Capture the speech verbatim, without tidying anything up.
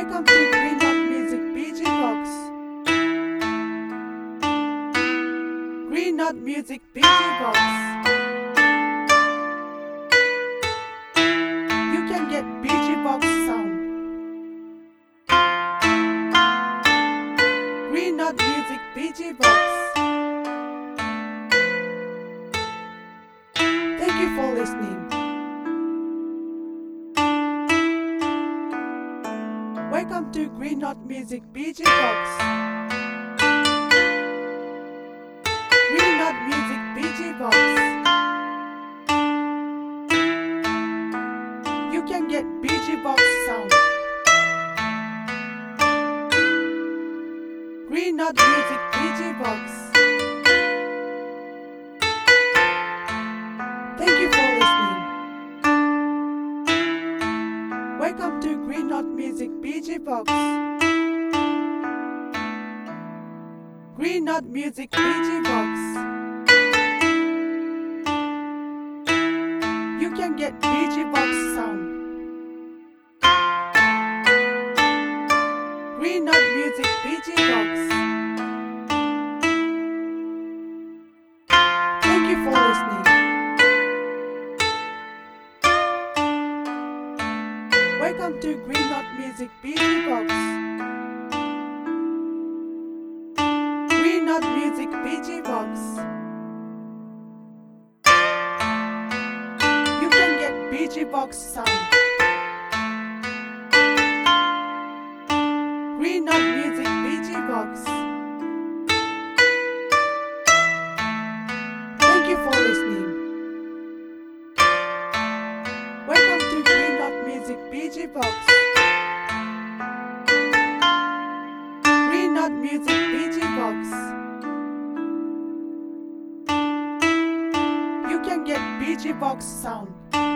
Welcome to Green Dot Music B G Box. Green Dot Music B G Box. You can get B G Box sound. Green Dot Music B G Box. Thank you for listening. Welcome to Green Dot Music B G Box. Green Dot Music B G Box. You can get B G Box sound. Green Dot Music B G Box. Thank you for listening. Welcome to Green Dot Music B G Box. Green Dot Music B G Box. You can get B G Box sound. Green Dot Music B G Box. Thank you for listening. Welcome to Green Dot Music B G Box. Green Dot Music B G Box. You can get B G Box sound. Green Dot Music B G Box. Thank you for listening. Welcome to Green Dot Music B G Box. Green Dot Music B G Box. You can get B G Box sound.